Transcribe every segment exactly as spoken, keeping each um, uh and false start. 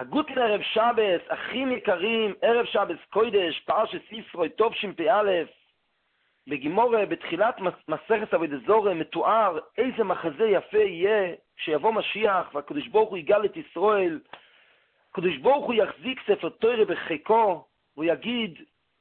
הגותן ערב שבס, אחים יקרים, ערב שבס קודש, פרשת ישרו, טוב שמפ"א, בגימורה, בתחילת מסכת עבודת זרה, מתואר איזה מחזה יפה יהיה כשיבוא משיח והקדוש ברוך הוא יגאל את ישראל. הקדוש ברוך הוא יחזיק ספר תורה בחיקו, והוא יגיד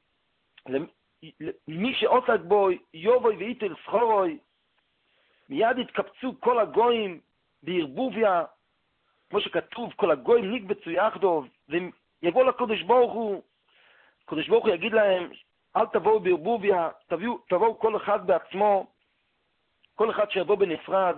למי שעוסק בו, יובוי ואיתל סחורוי, מיד יתקבצו כל הגויים בערבוביה, כמו שכתוב, כל הגויים נקבצו יחדו, והם יבואו לקדוש ברוך הוא, הקדוש ברוך הוא יגיד להם, אל תבואו בערבוביה, תבואו, תבואו כל אחד בעצמו, כל אחד שיבוא בנפרד,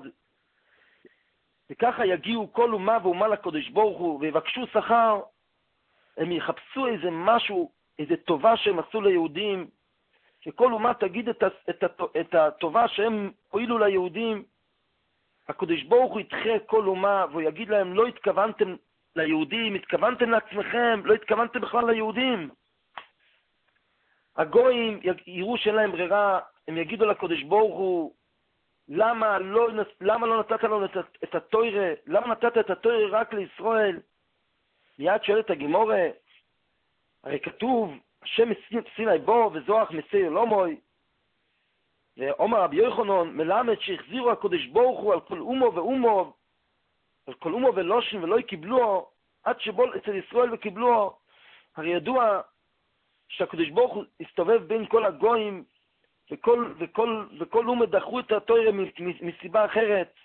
וככה יגיעו כל אומה ואומה לקדוש ברוך הוא, ויבקשו שכר, הם יחפשו איזה משהו, איזה טובה שהם עשו ליהודים, שכל אומה תגיד את, את, את הטובה שהם הועילו ליהודים, הקדוש ברוך הוא ידחה כל אומה, והוא יגיד להם, לא התכוונתם ליהודים, התכוונתם לעצמכם, לא התכוונתם בכלל ליהודים. הגויים יראו שאין להם ברירה, הם יגידו לקדוש ברוך הוא, למה לא, למה לא נתת לנו את, את התורה? למה נתת את התורה רק לישראל? מיד שואלת הגימורה, הרי כתוב, השם סיני בו וזוח מסיר לומוי, ואומר רבי יוחנן מלמד שהחזירו הקדוש ברוך הוא על כל אומו ואומו, על כל אומו ולושן ולא קיבלוו, עד שבול אצל ישראל וקיבלוו. הרי ידוע שהקדוש ברוך הוא הסתובב בין כל הגויים, וכל, וכל, וכל אומה דחו את התורה מסיבה אחרת.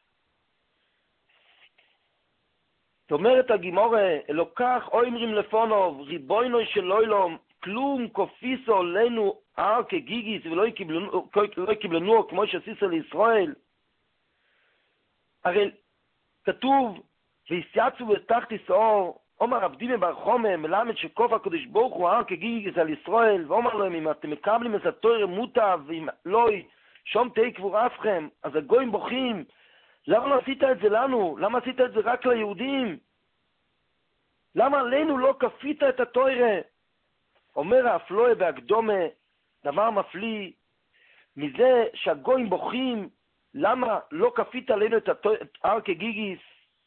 זאת אומרת הגימורה, אלוקח אוימרים לפונוב, ריבוינוי של אוילום, כלום כופיסו עלינו הר כגיגיס ולא יקבלנו כמו שעשיסו לישראל. הרי כתוב, והסייצו בתחת ישאור, אומר עבדי מבר חומה, מלמד שקוף הקדוש ברוך הוא הר כגיגיס על ישראל, ואומר להם, אם אתם מקבלים את התורה מוטב, ואם לא, שום תהי קבור אסכם, אז הגויים בוכים, למה לא עשית את זה לנו? למה עשית את זה רק ליהודים? למה עלינו לא כפית את התורה? אומר האפלואה בהקדומה, דבר מפליא, מזה שהגויים בוכים, למה לא כפית עלינו את הר כגיגיס?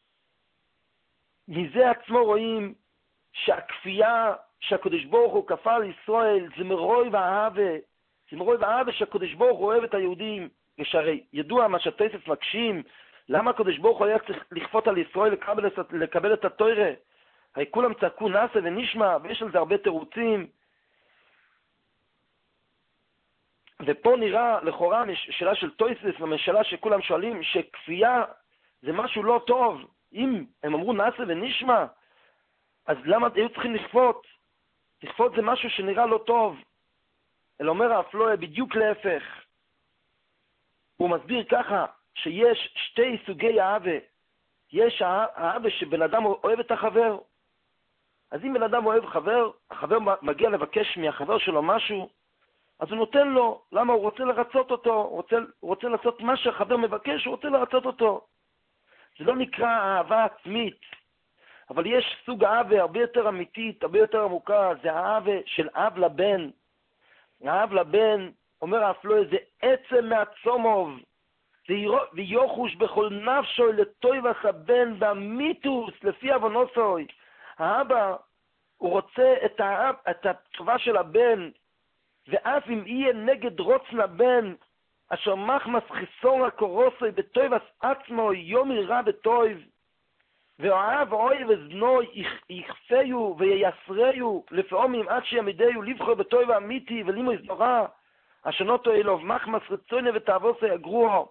מזה עצמו רואים שהכפייה שהקדוש ברוך הוא כפה על ישראל, זה מרוי ואהבה, זה מרוי ואהבה שהקדוש ברוך הוא אוהב את היהודים, ושהרי ידוע מה שהתוספות מקשים, למה הקדוש ברוך הוא היה צריך לכפות על ישראל לקבל, לקבל את התורה? הרי כולם צעקו נעשה ונשמע, ויש על זה הרבה תירוצים. ופה נראה לכאורה שאלה של תוספות, והשאלה שכולם שואלים, שכפייה זה משהו לא טוב. אם הם אמרו נעשה ונשמע, אז למה היו צריכים לכפות? לכפות זה משהו שנראה לא טוב. אלא אומר האפלואה בדיוק להפך. הוא מסביר ככה, שיש שתי סוגי אהבה. יש האהבה שבן אדם אוהב את החבר. אז אם בן אדם אוהב חבר, החבר מגיע לבקש מהחבר שלו משהו, אז הוא נותן לו. למה? הוא רוצה לרצות אותו, הוא רוצה, הוא רוצה לעשות מה שהחבר מבקש, הוא רוצה לרצות אותו. זה לא נקרא אהבה עצמית, אבל יש סוג אהבה הרבה יותר אמיתית, הרבה יותר עמוקה, זה האהבה של אב לבן. האב לבן, אומר האפלואה, זה עצם מעצומוב, ויוחוש בכל נפשו לטויבס הבן באמיתוס, לפי אבונוסוי. האבא, הוא רוצה את, האב, את הטובה של הבן, ואף אם יהיה נגד רוצן הבן, אשר מחמס חיסור הקורוסוי בטויבס עצמו, יום יראה בטויב, ואוהב אוי וזנו יכפהו וייסריו, לפעמים עד שימידיו לבחור בטויב האמיתי ולימו יזנורה, השנותו אלוב מחמס רצוני ותאבוסי הגרוהו.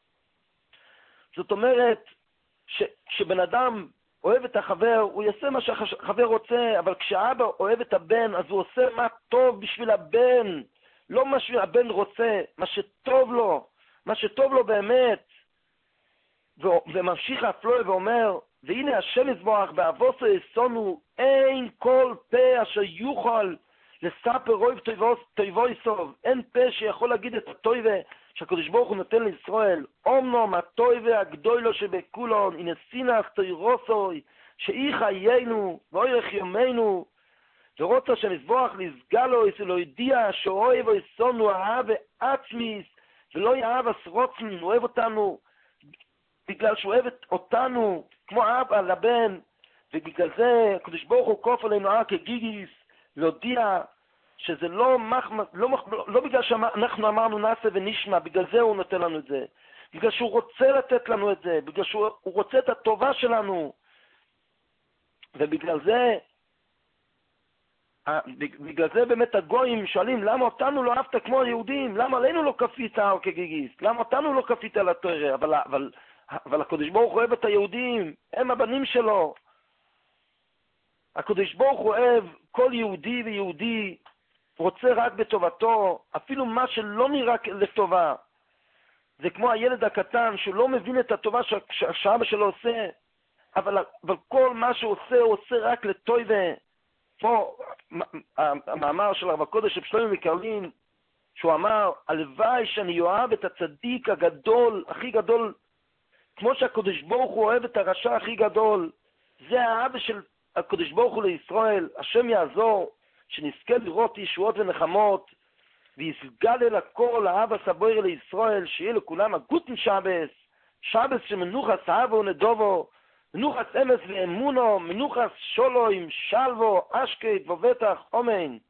זאת אומרת, כשבן אדם אוהב את החבר, הוא יעשה מה שהחבר רוצה, אבל כשאבא אוהב את הבן, אז הוא עושה מה טוב בשביל הבן, לא מה שהבן רוצה, מה שטוב לו, מה שטוב לו באמת. וממשיך האפלואה ואומר, והנה השם יזבח באבוסו יסונו, אין כל פה אשר יוכל לספר אוהב תויבו יסוב, אין פה שיכול להגיד את הטויבה שהקדוש ברוך הוא נותן לישראל. אומנם הטויבה הגדול לו שבכולון, הנה סינך תוירוסוי, שאי חיינו ואורך יומנו, ורוצה שמזבוח לסגלו, לא ידיע שאוהב יסונו אהב עצמיס, ולא יאהב אסרוצן, אוהב אותנו, בגלל שהוא אוהב אותנו כמו אבא לבן, ובגלל זה הקדוש ברוך הוא כוף עלינו אה כגיגיס להודיע שזה לא, מחמד, לא, לא, לא בגלל שאנחנו אמרנו נעשה ונשמע, בגלל זה הוא נותן לנו את זה, בגלל שהוא רוצה לתת לנו את זה, בגלל שהוא רוצה את הטובה שלנו, ובגלל זה בגלל זה באמת הגויים שואלים למה אותנו לא אהבת כמו היהודים, למה עלינו לא כפית או כגיגיס, למה אותנו לא כפית על התורה, אבל, אבל, אבל הקדוש ברוך הוא אוהב את היהודים, הם הבנים שלו. הקדוש ברוך הוא אוהב כל יהודי ויהודי, רוצה רק בטובתו, אפילו מה שלא נראה לטובה. זה כמו הילד הקטן שהוא לא מבין את הטובה שהאבא שלו עושה, אבל, אבל כל מה שהוא עושה הוא עושה רק לטובה. פה המאמר של הרב הקודש שלמה מקרלין, שהוא אמר, הלוואי שאני אוהב את הצדיק הגדול, הכי גדול, כמו שהקדוש ברוך הוא אוהב את הרשע הכי גדול. זה האהבה של הקדוש ברוך הוא לישראל. השם יעזור שנזכה לראות ישועות ונחמות, ויסגל אל הכל האהבה סבויר לישראל, שיהיה לכולם הגותן שבס, שבס שמנוחס אהבו ונדובו, מנוחס אמס ואמונו, מנוחס שולוים, שלבו, אשקית ובטח, אומן.